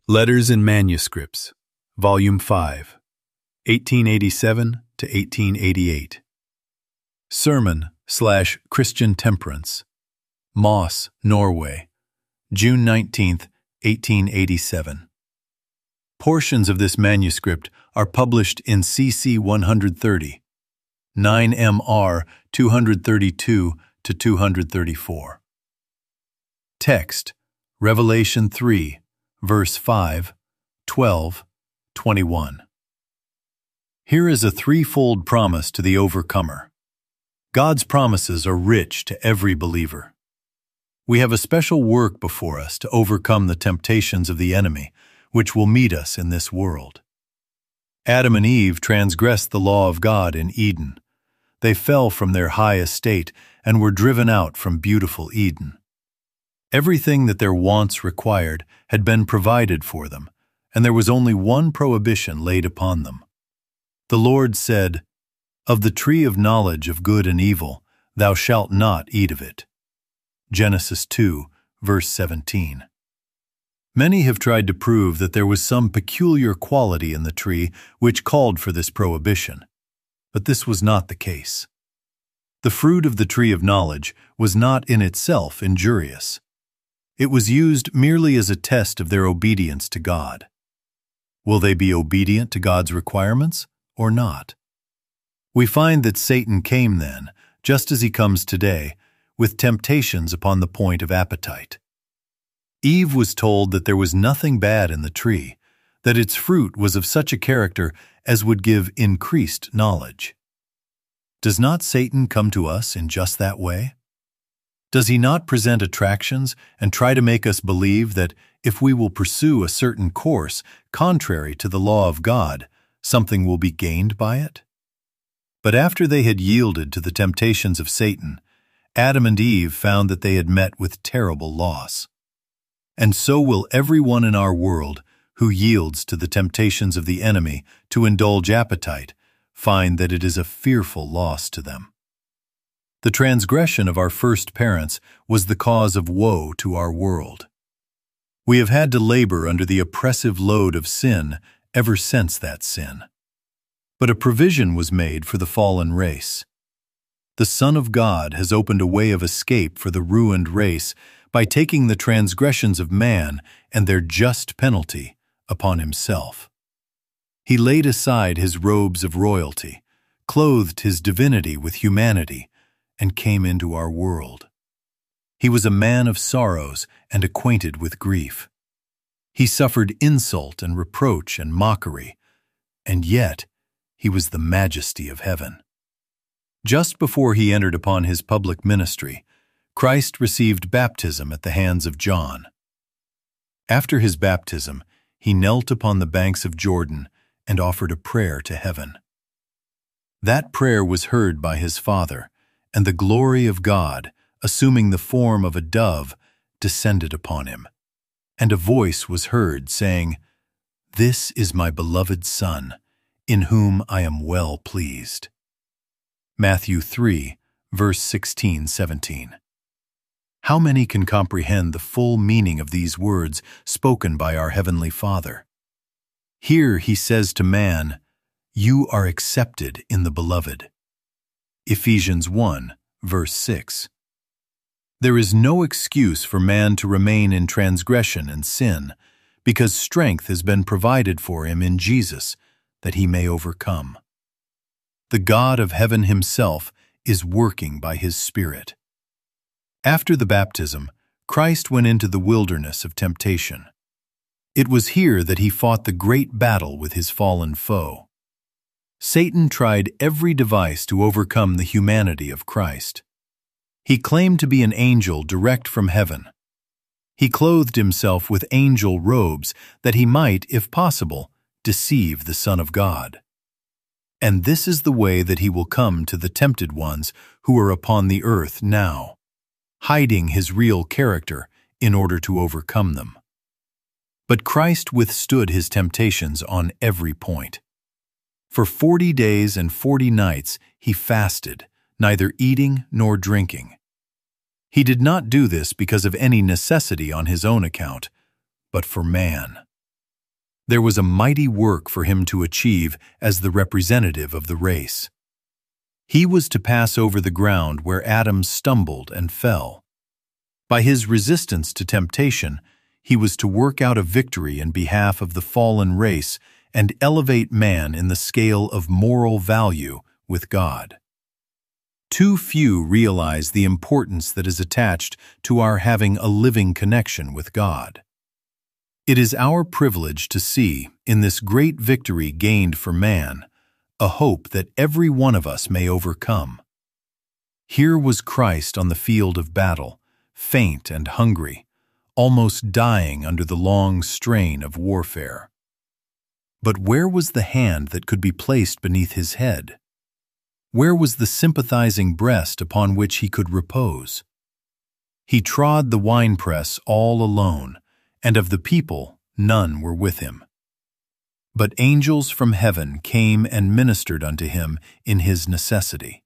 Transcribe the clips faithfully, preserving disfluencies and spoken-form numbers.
Letters and Manuscripts, Volume five, eighteen eighty-seven to eighteen eighty-eight. Sermon slash Christian Temperance, Moss, Norway, June nineteenth, eighteen eighty-seven. Portions of this manuscript are published in C C one thirty, nine M R two thirty-two to two thirty-four. Text: Revelation three, verse five, twelve, twenty-one. Here is a threefold promise to the overcomer. God's promises are rich to every believer. We have a special work before us to overcome the temptations of the enemy, which will meet us in this world. Adam and Eve transgressed the law of God in Eden. They fell from their high estate and were driven out from beautiful Eden. Everything that their wants required had been provided for them, and there was only one prohibition laid upon them. The Lord said, "Of the tree of knowledge of good and evil, thou shalt not eat of it." Genesis two, verse seventeen. Many have tried to prove that there was some peculiar quality in the tree which called for this prohibition, but this was not the case. The fruit of the tree of knowledge was not in itself injurious. It was used merely as a test of their obedience to God. Will they be obedient to God's requirements or not? We find that Satan came then, just as he comes today, with temptations upon the point of appetite. Eve was told that there was nothing bad in the tree, that its fruit was of such a character as would give increased knowledge. Does not Satan come to us in just that way? Does he not present attractions and try to make us believe that if we will pursue a certain course contrary to the law of God, something will be gained by it? But after they had yielded to the temptations of Satan, Adam and Eve found that they had met with terrible loss. And so will everyone in our world who yields to the temptations of the enemy to indulge appetite find that it is a fearful loss to them. The transgression of our first parents was the cause of woe to our world. We have had to labor under the oppressive load of sin ever since that sin. But a provision was made for the fallen race. The Son of God has opened a way of escape for the ruined race by taking the transgressions of man and their just penalty upon himself. He laid aside his robes of royalty, clothed his divinity with humanity, and came into our world. He was a man of sorrows and acquainted with grief. He suffered insult and reproach and mockery, and yet he was the majesty of heaven. Just before he entered upon his public ministry, Christ received baptism at the hands of John. After his baptism, he knelt upon the banks of Jordan and offered a prayer to heaven. That prayer was heard by his Father, and the glory of God, assuming the form of a dove, descended upon him. And a voice was heard, saying, "This is my beloved Son, in whom I am well pleased." Matthew three, verse sixteen seventeen. How many can comprehend the full meaning of these words spoken by our Heavenly Father? Here he says to man, "You are accepted in the Beloved." Ephesians one, verse six. There is no excuse for man to remain in transgression and sin, because strength has been provided for him in Jesus, that he may overcome. The God of heaven himself is working by his Spirit. After the baptism, Christ went into the wilderness of temptation. It was here that he fought the great battle with his fallen foe. Satan tried every device to overcome the humanity of Christ. He claimed to be an angel direct from heaven. He clothed himself with angel robes that he might, if possible, deceive the Son of God. And this is the way that he will come to the tempted ones who are upon the earth now, hiding his real character in order to overcome them. But Christ withstood his temptations on every point. For forty days and forty nights he fasted, neither eating nor drinking. He did not do this because of any necessity on his own account, but for man. There was a mighty work for him to achieve as the representative of the race. He was to pass over the ground where Adam stumbled and fell. By his resistance to temptation, he was to work out a victory in behalf of the fallen race and elevate man in the scale of moral value with God. Too few realize the importance that is attached to our having a living connection with God. It is our privilege to see, in this great victory gained for man, a hope that every one of us may overcome. Here was Christ on the field of battle, faint and hungry, almost dying under the long strain of warfare. But where was the hand that could be placed beneath his head? Where was the sympathizing breast upon which he could repose? He trod the winepress all alone, and of the people none were with him. But angels from heaven came and ministered unto him in his necessity.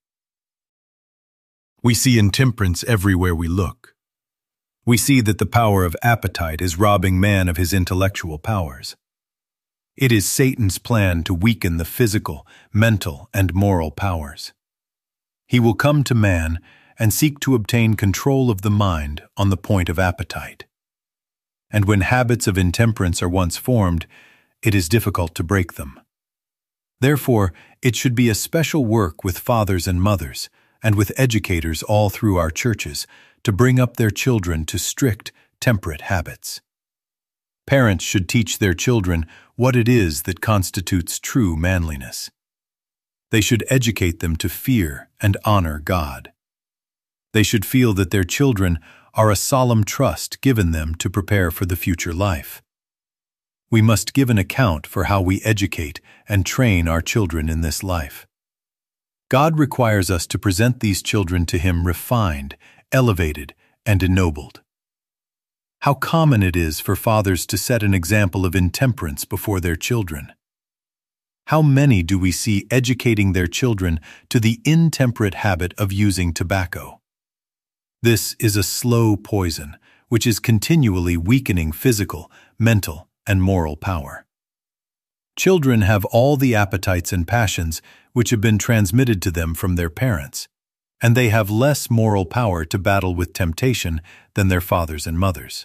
We see intemperance everywhere we look. We see that the power of appetite is robbing man of his intellectual powers. It is Satan's plan to weaken the physical, mental, and moral powers. He will come to man and seek to obtain control of the mind on the point of appetite. And when habits of intemperance are once formed, it is difficult to break them. Therefore, it should be a special work with fathers and mothers, and with educators all through our churches, to bring up their children to strict, temperate habits. Parents should teach their children what it is that constitutes true manliness. They should educate them to fear and honor God. They should feel that their children are a solemn trust given them to prepare for the future life. We must give an account for how we educate and train our children in this life. God requires us to present these children to Him refined, elevated, and ennobled. How common it is for fathers to set an example of intemperance before their children. How many do we see educating their children to the intemperate habit of using tobacco? This is a slow poison, which is continually weakening physical, mental, and moral power. Children have all the appetites and passions which have been transmitted to them from their parents, and they have less moral power to battle with temptation than their fathers and mothers.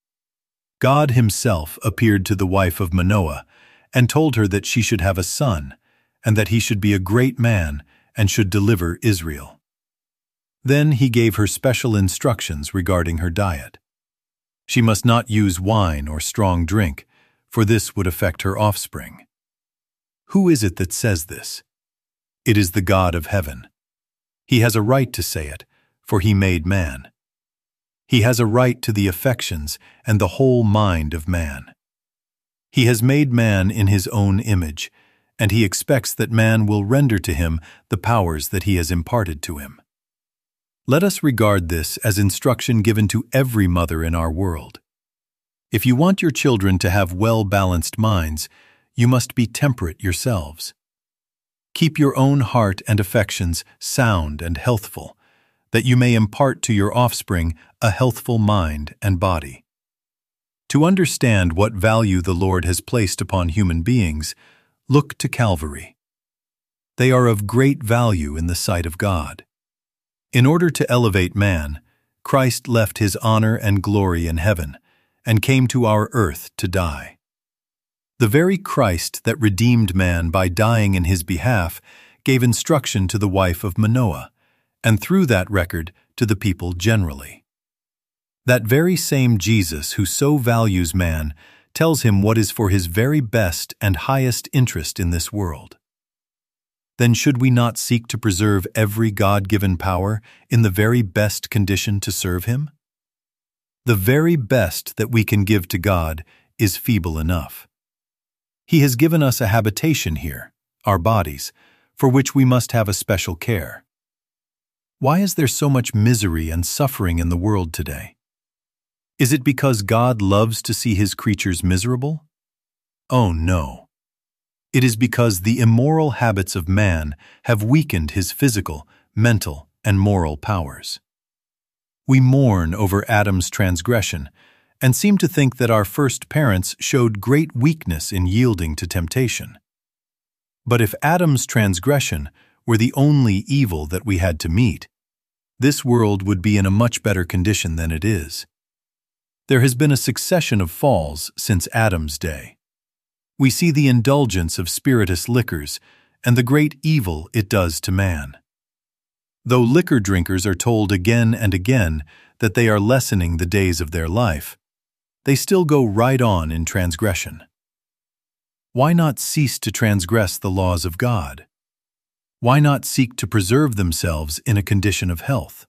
God Himself appeared to the wife of Manoah and told her that she should have a son, and that he should be a great man and should deliver Israel. Then He gave her special instructions regarding her diet. She must not use wine or strong drink, for this would affect her offspring. Who is it that says this? It is the God of heaven. He has a right to say it, for He made man. He has a right to the affections and the whole mind of man. He has made man in His own image, and He expects that man will render to Him the powers that He has imparted to him. Let us regard this as instruction given to every mother in our world. If you want your children to have well-balanced minds, you must be temperate yourselves. Keep your own heart and affections sound and healthful, that you may impart to your offspring a healthful mind and body. To understand what value the Lord has placed upon human beings, look to Calvary. They are of great value in the sight of God. In order to elevate man, Christ left His honor and glory in heaven and came to our earth to die. The very Christ that redeemed man by dying in His behalf gave instruction to the wife of Manoah, and through that record to the people generally. That very same Jesus who so values man tells him what is for his very best and highest interest in this world. Then should we not seek to preserve every God-given power in the very best condition to serve Him? The very best that we can give to God is feeble enough. He has given us a habitation here, our bodies, for which we must have a special care. Why is there so much misery and suffering in the world today? Is it because God loves to see His creatures miserable? Oh, no. It is because the immoral habits of man have weakened his physical, mental, and moral powers. We mourn over Adam's transgression, and seem to think that our first parents showed great weakness in yielding to temptation. But if Adam's transgression were the only evil that we had to meet, this world would be in a much better condition than it is. There has been a succession of falls since Adam's day. We see the indulgence of spirituous liquors and the great evil it does to man. Though liquor drinkers are told again and again that they are lessening the days of their life, they still go right on in transgression. Why not cease to transgress the laws of God? Why not seek to preserve themselves in a condition of health?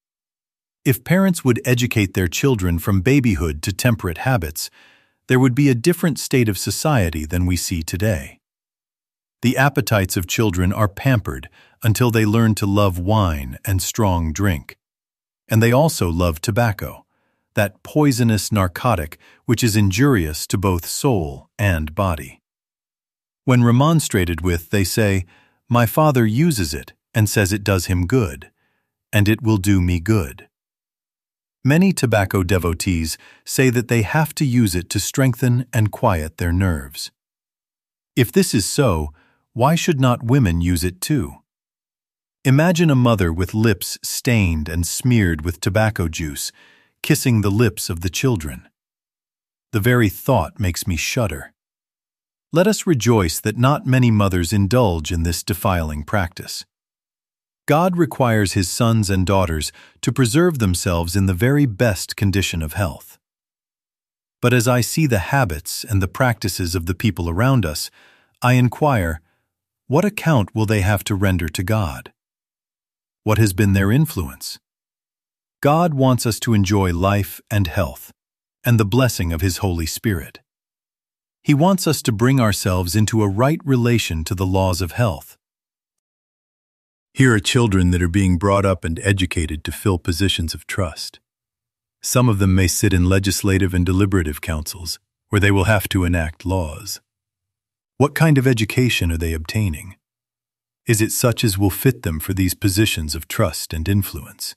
If parents would educate their children from babyhood to temperate habits, there would be a different state of society than we see today. The appetites of children are pampered until they learn to love wine and strong drink. And they also love tobacco, that poisonous narcotic which is injurious to both soul and body. When remonstrated with, they say, "My father uses it and says it does him good, and it will do me good." Many tobacco devotees say that they have to use it to strengthen and quiet their nerves. If this is so, why should not women use it too? Imagine a mother with lips stained and smeared with tobacco juice, kissing the lips of the children. The very thought makes me shudder. Let us rejoice that not many mothers indulge in this defiling practice. God requires His sons and daughters to preserve themselves in the very best condition of health. But as I see the habits and the practices of the people around us, I inquire, what account will they have to render to God? What has been their influence? God wants us to enjoy life and health, and the blessing of His Holy Spirit. He wants us to bring ourselves into a right relation to the laws of health. Here are children that are being brought up and educated to fill positions of trust. Some of them may sit in legislative and deliberative councils, where they will have to enact laws. What kind of education are they obtaining? Is it such as will fit them for these positions of trust and influence?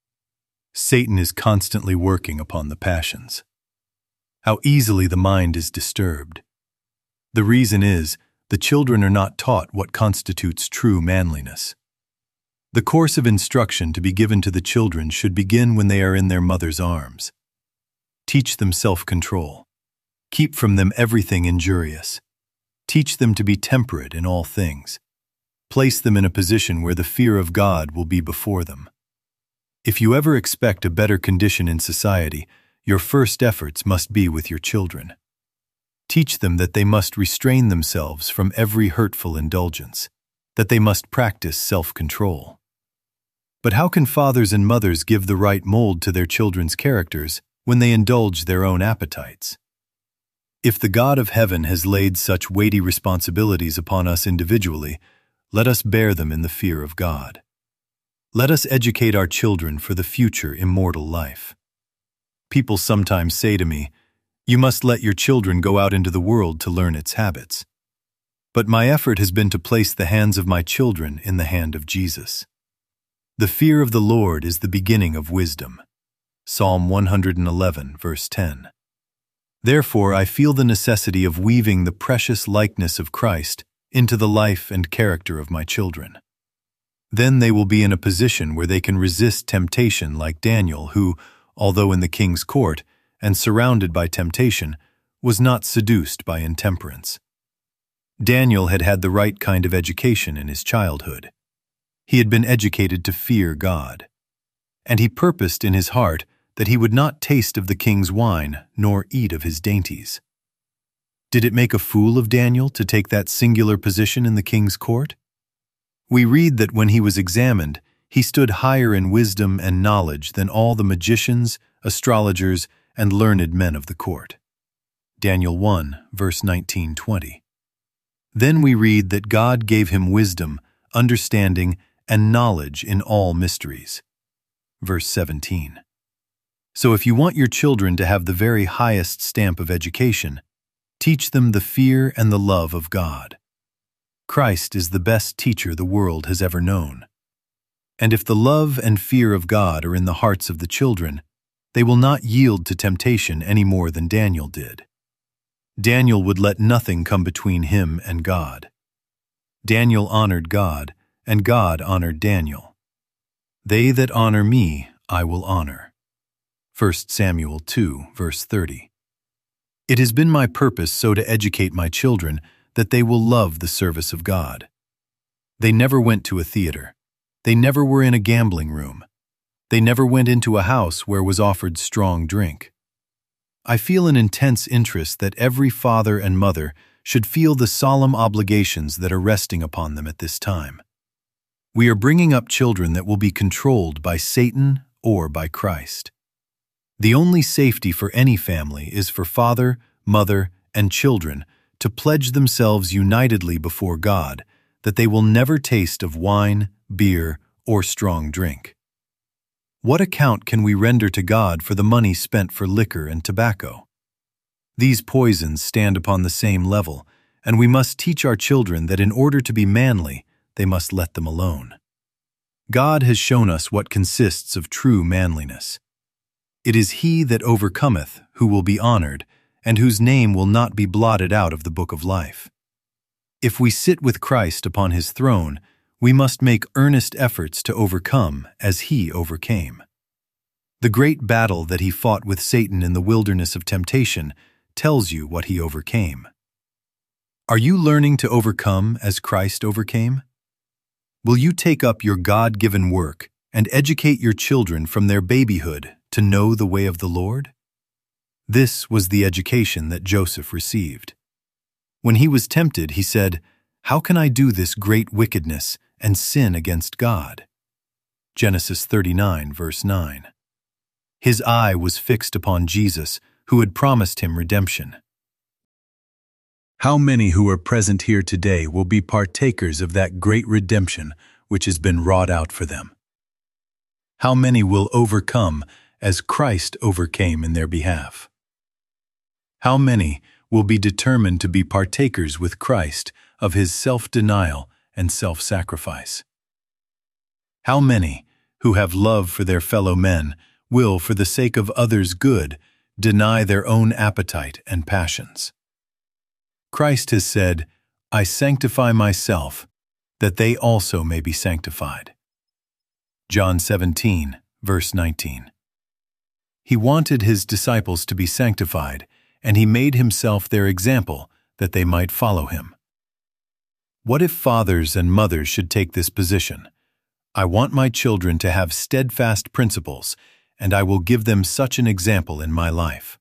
Satan is constantly working upon the passions. How easily the mind is disturbed. The reason is, the children are not taught what constitutes true manliness. The course of instruction to be given to the children should begin when they are in their mother's arms. Teach them self-control. Keep from them everything injurious. Teach them to be temperate in all things. Place them in a position where the fear of God will be before them. If you ever expect a better condition in society, your first efforts must be with your children. Teach them that they must restrain themselves from every hurtful indulgence, that they must practice self-control. But how can fathers and mothers give the right mold to their children's characters when they indulge their own appetites? If the God of heaven has laid such weighty responsibilities upon us individually, let us bear them in the fear of God. Let us educate our children for the future immortal life. People sometimes say to me, "You must let your children go out into the world to learn its habits." But my effort has been to place the hands of my children in the hand of Jesus. The fear of the Lord is the beginning of wisdom. Psalm one hundred eleven, verse ten. Therefore, I feel the necessity of weaving the precious likeness of Christ into the life and character of my children. Then they will be in a position where they can resist temptation like Daniel, who, although in the king's court and surrounded by temptation, was not seduced by intemperance. Daniel had had the right kind of education in his childhood. He had been educated to fear God, and he purposed in his heart that he would not taste of the king's wine nor eat of his dainties. Did it make a fool of Daniel to take that singular position in the king's court? We read that when he was examined, he stood higher in wisdom and knowledge than all the magicians, astrologers, and learned men of the court. Daniel one, verse nineteen to twenty. Then we read that God gave him wisdom, understanding, and knowledge in all mysteries. Verse seventeen. So if you want your children to have the very highest stamp of education, teach them the fear and the love of God. Christ is the best teacher the world has ever known. And if the love and fear of God are in the hearts of the children, They will not yield to temptation any more than Daniel did. Daniel would let nothing come between him and God. Daniel honored God, and God honored Daniel. They that honor me, I will honor. First Samuel two, verse thirty. It has been my purpose so to educate my children that they will love the service of God. They never went to a theater. They never were in a gambling room. They never went into a house where was offered strong drink. I feel an intense interest that every father and mother should feel the solemn obligations that are resting upon them at this time. We are bringing up children that will be controlled by Satan or by Christ. The only safety for any family is for father, mother, and children to pledge themselves unitedly before God that they will never taste of wine, beer, or strong drink. What account can we render to God for the money spent for liquor and tobacco? These poisons stand upon the same level, and we must teach our children that in order to be manly, they must let them alone. God has shown us what consists of true manliness. It is he that overcometh who will be honored, and whose name will not be blotted out of the book of life. If we sit with Christ upon his throne, we must make earnest efforts to overcome as he overcame. The great battle that he fought with Satan in the wilderness of temptation tells you what he overcame. Are you learning to overcome as Christ overcame? Will you take up your God-given work and educate your children from their babyhood to know the way of the Lord? This was the education that Joseph received. When he was tempted, he said, "How can I do this great wickedness and sin against God?" Genesis thirty-nine, verse nine. His eye was fixed upon Jesus, who had promised him redemption. How many who are present here today will be partakers of that great redemption which has been wrought out for them? How many will overcome as Christ overcame in their behalf? How many will be determined to be partakers with Christ of his self-denial and self-sacrifice? How many, who have love for their fellow men, will, for the sake of others' good, deny their own appetite and passions? Christ has said, "I sanctify myself, that they also may be sanctified." John seventeen, verse nineteen. He wanted his disciples to be sanctified, and he made himself their example that they might follow him. What if fathers and mothers should take this position? I want my children to have steadfast principles, and I will give them such an example in my life.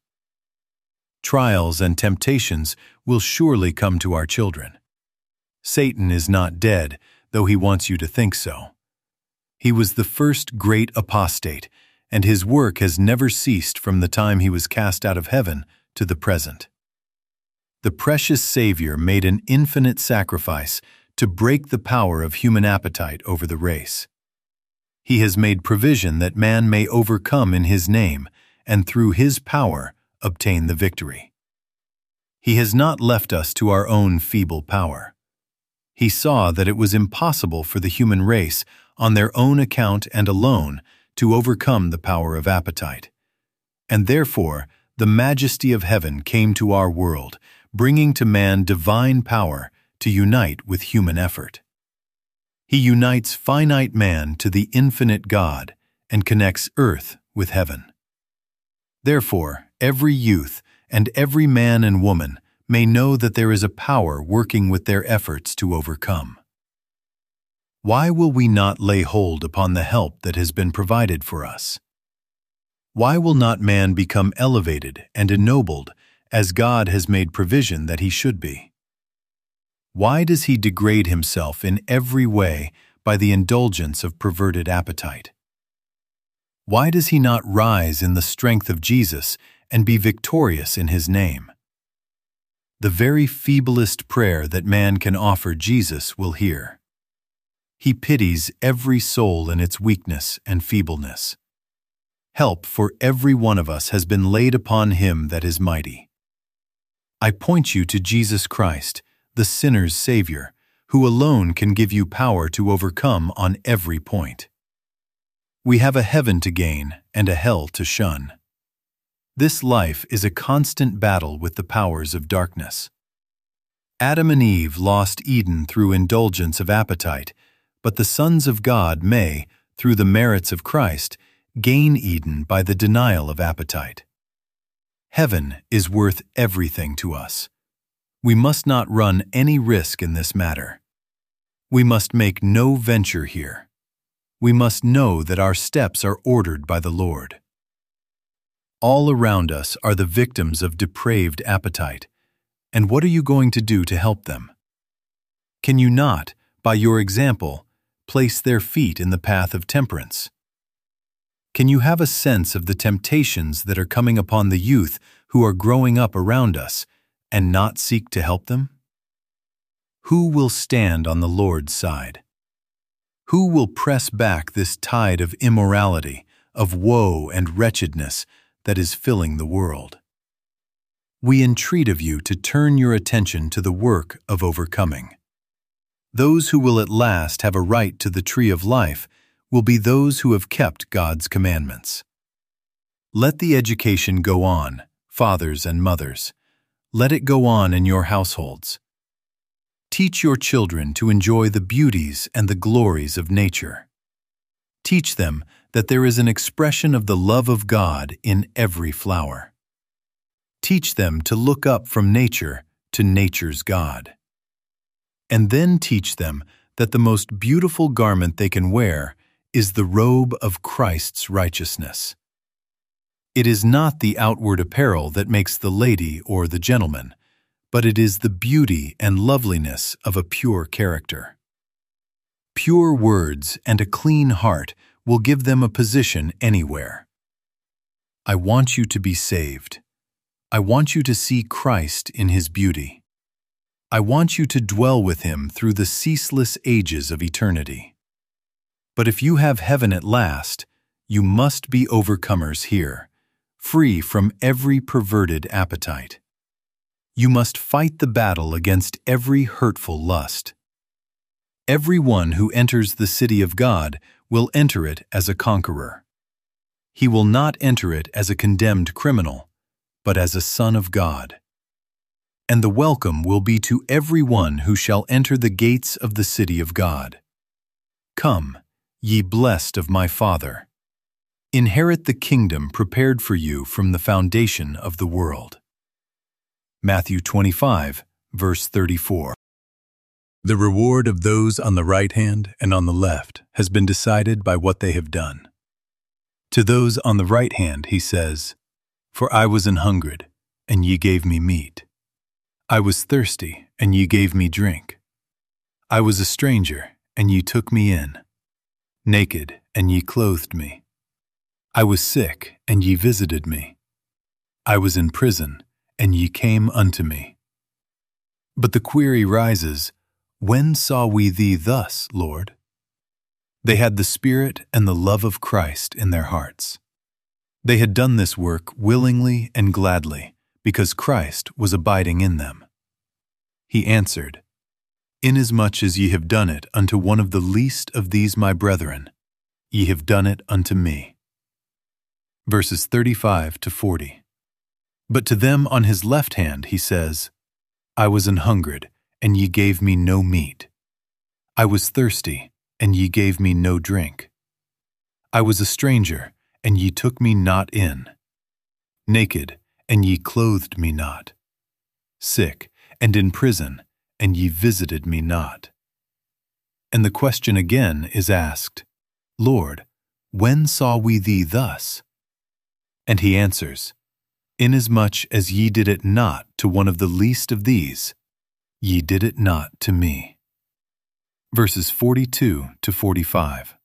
Trials and temptations will surely come to our children. Satan is not dead, though he wants you to think so. He was the first great apostate, and his work has never ceased from the time he was cast out of heaven to the present. The precious Savior made an infinite sacrifice to break the power of human appetite over the race. He has made provision that man may overcome in his name, and through his power obtain the victory. He has not left us to our own feeble power. He saw that it was impossible for the human race, on their own account and alone, to overcome the power of appetite. And therefore, the majesty of heaven came to our world, bringing to man divine power to unite with human effort. He unites finite man to the infinite God and connects earth with heaven. Therefore, every youth and every man and woman may know that there is a power working with their efforts to overcome. Why will we not lay hold upon the help that has been provided for us? Why will not man become elevated and ennobled as God has made provision that he should be? Why does he degrade himself in every way by the indulgence of perverted appetite? Why does he not rise in the strength of Jesus and be victorious in his name? The very feeblest prayer that man can offer Jesus will hear. He pities every soul in its weakness and feebleness. Help for every one of us has been laid upon him that is mighty. I point you to Jesus Christ, the sinner's Savior, who alone can give you power to overcome on every point. We have a heaven to gain and a hell to shun. This life is a constant battle with the powers of darkness. Adam and Eve lost Eden through indulgence of appetite, but the sons of God may, through the merits of Christ, gain Eden by the denial of appetite. Heaven is worth everything to us. We must not run any risk in this matter. We must make no venture here. We must know that our steps are ordered by the Lord. All around us are the victims of depraved appetite, and what are you going to do to help them? Can you not, by your example, place their feet in the path of temperance? Can you have a sense of the temptations that are coming upon the youth who are growing up around us and not seek to help them? Who will stand on the Lord's side? Who will press back this tide of immorality, of woe and wretchedness that is filling the world? We entreat of you to turn your attention to the work of overcoming. Those who will at last have a right to the tree of life will be those who have kept God's commandments. Let the education go on, fathers and mothers. Let it go on in your households. Teach your children to enjoy the beauties and the glories of nature. Teach them that there is an expression of the love of God in every flower. Teach them to look up from nature to nature's God. And then teach them that the most beautiful garment they can wear is the robe of Christ's righteousness. It is not the outward apparel that makes the lady or the gentleman, but it is the beauty and loveliness of a pure character. Pure words and a clean heart will give them a position anywhere. I want you to be saved. I want you to see Christ in His beauty. I want you to dwell with Him through the ceaseless ages of eternity. But if you have heaven at last, you must be overcomers here, free from every perverted appetite. You must fight the battle against every hurtful lust. Everyone who enters the city of God will enter it as a conqueror. He will not enter it as a condemned criminal, but as a son of God. And the welcome will be to every one who shall enter the gates of the city of God. Come, ye blessed of my Father. Inherit the kingdom prepared for you from the foundation of the world. Matthew twenty-five, verse thirty-four. The reward of those on the right hand and on the left has been decided by what they have done. To those on the right hand he says, For I was an hungered, and ye gave me meat. I was thirsty, and ye gave me drink. I was a stranger, and ye took me in. Naked, and ye clothed me. I was sick, and ye visited me. I was in prison, and ye came unto me. But the query rises, When saw we thee thus, Lord? They had the Spirit and the love of Christ in their hearts. They had done this work willingly and gladly, because Christ was abiding in them. He answered, Inasmuch as ye have done it unto one of the least of these my brethren, ye have done it unto me. Verses thirty-five to forty. But to them on his left hand he says, I was an hungered, and ye gave me no meat. I was thirsty, and ye gave me no drink. I was a stranger, and ye took me not in. Naked, and ye clothed me not. Sick, and in prison, and ye visited me not. And the question again is asked, Lord, when saw we thee thus? And he answers, Inasmuch as ye did it not to one of the least of these, ye did it not to me. Verses forty-two to forty-five.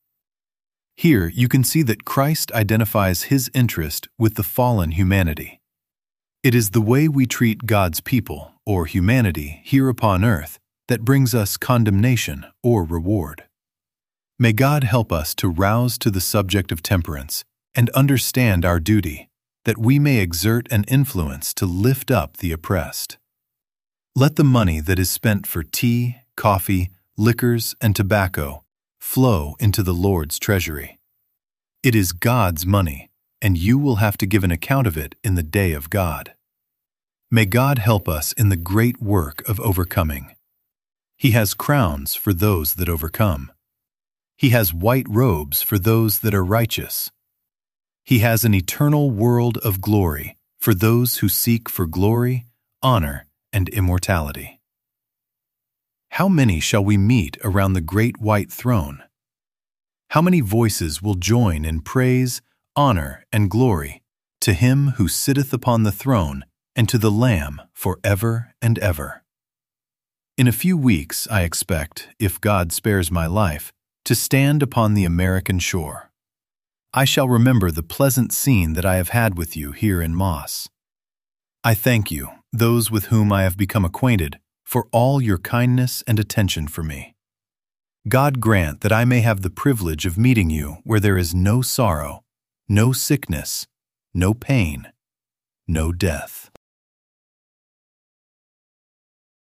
Here you can see that Christ identifies his interest with the fallen humanity. It is the way we treat God's people, or humanity, here upon earth that brings us condemnation or reward. May God help us to rouse to the subject of temperance and understand our duty, that we may exert an influence to lift up the oppressed. Let the money that is spent for tea, coffee, liquors, and tobacco flow into the Lord's treasury. It is God's money, and you will have to give an account of it in the day of God. May God help us in the great work of overcoming. He has crowns for those that overcome. He has white robes for those that are righteous. He has an eternal world of glory for those who seek for glory, honor, and immortality. How many shall we meet around the great white throne? How many voices will join in praise, honor, and glory to Him who sitteth upon the throne and to the Lamb forever and ever? In a few weeks, I expect, if God spares my life, to stand upon the American shore. I shall remember the pleasant scene that I have had with you here in Moss. I thank you, those with whom I have become acquainted, for all your kindness and attention for me. God grant that I may have the privilege of meeting you where there is no sorrow, no sickness, no pain, no death.